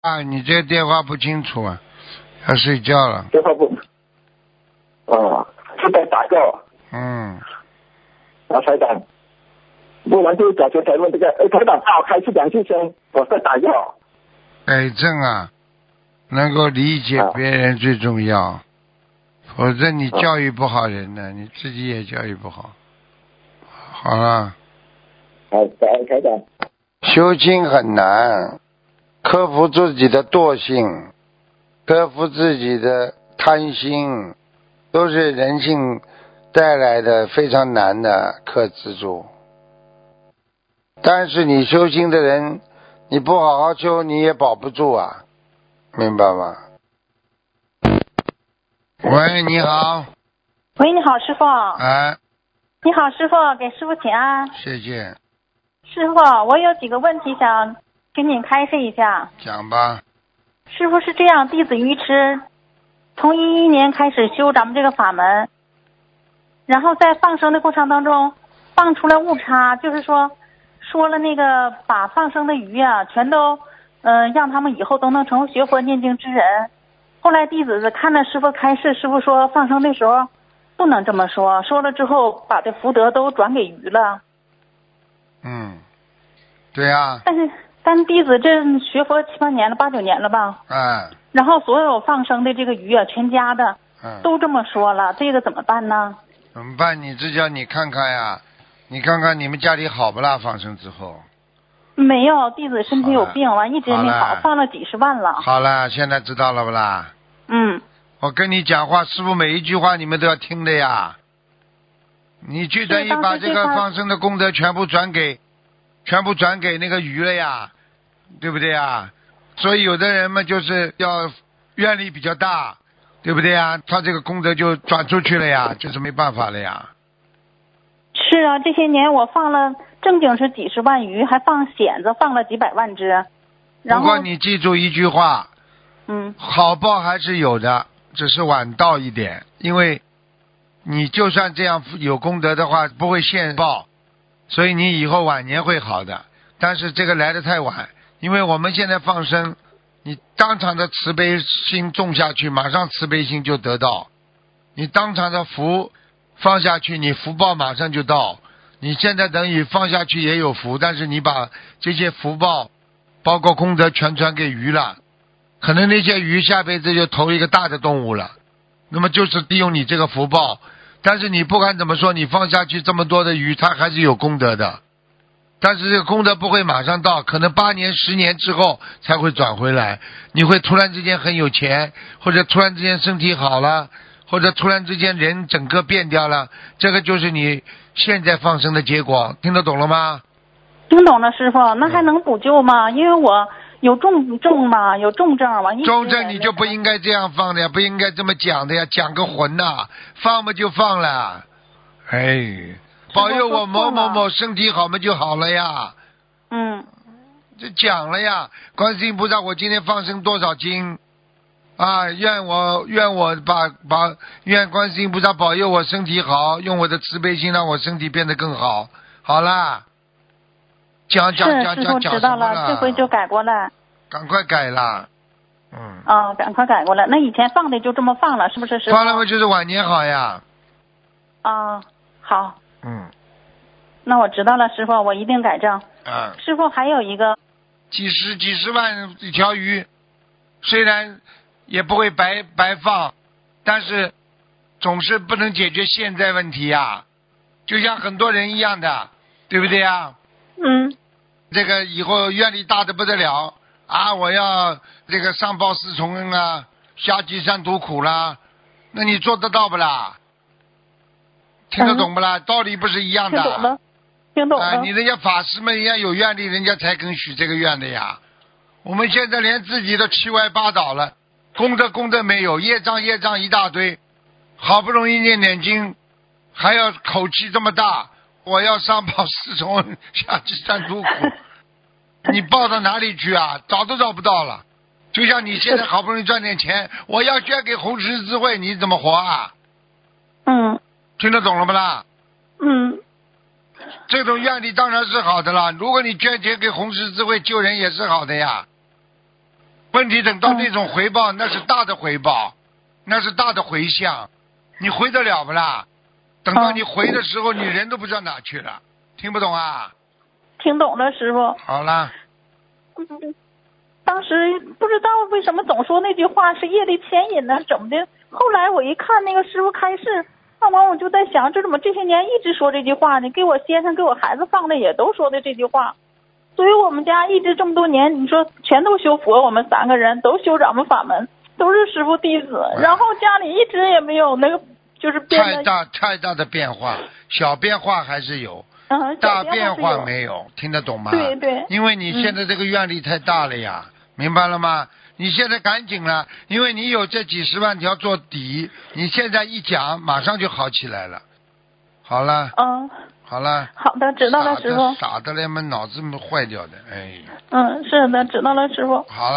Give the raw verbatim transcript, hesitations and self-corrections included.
啊，你这个电话不清楚啊，要睡觉了。 电话不，啊，是在打药。 嗯。 啊，台长，不然就早就才问这个，哎，台长，帮我开示两句先，我在打药。 改正啊，能够理解别人最重要，啊、否则你教育不好人呢，你自己也教育不好。好了。 好，台长。 修心很难，克服自己的惰性，克服自己的贪心，都是人性带来的非常难的克制住。但是你修心的人，你不好好修你也保不住啊，明白吗？喂，你好。 喂，你好，师傅。 哎。 你好，师傅，给师傅请安。 谢谢。 师傅，我有几个问题想跟你开示一下。 讲吧。 师傅是这样，弟子愚痴，从一一年开始修咱们这个法门，然后在放生的过程当中放出了误差，就是说说了那个把放生的鱼啊全都嗯、呃、让他们以后都能成为学佛念经之人。后来弟子看了师傅开示，师傅说放生的时候不能这么说，说了之后把这福德都转给鱼了。 嗯，对啊。 但是但弟子这学佛七八年了，八九年了吧。 哎。 然后所有放生的这个鱼啊，全家的， 嗯， 都这么说了，这个怎么办呢？ 怎么办？你这叫你看看呀，你看看你们家里好不啦？放生之后。 没有，弟子身体有病，完一直没好， 好，放了几十万了。 好了，现在知道了不啦？ 嗯。 我跟你讲话，师父每一句话你们都要听的呀。你去等于把这个放生的功德全部转给，全部转给那个鱼了呀，对不对呀？所以有的人嘛，就是要愿力比较大，对不对呀？他这个功德就转出去了呀，就是没办法了呀。 是啊，这些年我放了正经是几十万鱼，还放蚬子放了几百万只。然后不过你记住一句话， 嗯， 好报还是有的，只是晚到一点，因为你就算这样有功德的话，不会现报，所以你以后晚年会好的。但是这个来得太晚，因为我们现在放生，你当场的慈悲心种下去，马上慈悲心就得到；你当场的福放下去，你福报马上就到。你现在等于放下去也有福，但是你把这些福报包括功德全传给鱼了，可能那些鱼下辈子就投一个大的动物了，那么就是利用你这个福报。但是你不管怎么说，你放下去这么多的鱼，它还是有功德的，但是这个功德不会马上到，可能八年十年之后才会转回来。你会突然之间很有钱，或者突然之间身体好了，或者突然之间人整个变掉了，这个就是你现在放生的结果。听得懂了吗？ 听懂了，师傅。那还能补救吗？因为我有重症嘛，有重症完。 重症你就不应该这样放的呀，不应该这么讲的呀，讲个混呐，放嘛就放了。哎，保佑我某某某身体好嘛就好了呀。 嗯。 就讲了呀，观世音菩萨，我今天放生多少斤啊？愿我愿我把把愿观世音菩萨保佑我身体好，用我的慈悲心让我身体变得更好。好啦。讲讲讲讲讲知道了，这回就改过来。 赶快改啦，嗯。 啊、哦，赶快改过来。那以前放的就这么放了，是不是？师傅放了嘛，就是晚年好呀。 啊、哦，好。 嗯。 那我知道了，师傅，我一定改正。 啊。 师傅还有一个。 几十几十万一条鱼，虽然也不会白白放，但是总是不能解决现在问题呀。就像很多人一样的，对不对呀？ 嗯， 这个以后愿力大的不得了啊！我要这个上报四重恩啊，下济三途苦啦，那你做得到不啦？听得懂不啦？嗯、道理不是一样的。 听懂了，听懂了。 啊，你人家法师们，人家有愿力，人家才肯许这个愿的呀。我们现在连自己都七歪八倒了，功德功德没有，业障业障一大堆，好不容易念念经，还要口气这么大。我要上报四重恩，下济三途苦，你报到哪里去啊？找都找不到了。就像你现在好不容易赚点钱，我要捐给红十字会，你怎么活啊？ 嗯， 听得懂了不啦？ 嗯， 这种愿力当然是好的啦。如果你捐钱给红十字会救人也是好的呀。 问题等到那种回报，那是大的回报，那是大的回向，你回得了不啦？等到你回的时候，你人都不知道哪去了，听不懂啊？ 听懂了，师傅。 好了。 嗯，当时不知道为什么总说那句话是业力牵引呢，怎么的？后来我一看那个师傅开示，看完我就在想，这怎么这些年一直说这句话呢？给我先生给我孩子放的也都说的这句话。所以我们家一直这么多年，你说全都修佛，我们三个人都修咱们法门，都是师傅弟子，然后家里一直也没有那个就是变得太大太大的变化，小变化还是有， 嗯， 大变化有没有，听得懂吗？ 对对， 因为你现在这个愿力太大了呀，嗯、明白了吗？你现在赶紧了，因为你有这几十万条做底，你现在一讲，马上就好起来了。好了。 嗯。 好了。 好的，知道了，师傅。 傻的嘞嘛，脑子没坏掉的，哎。 嗯，是的，知道了，师傅。 好了。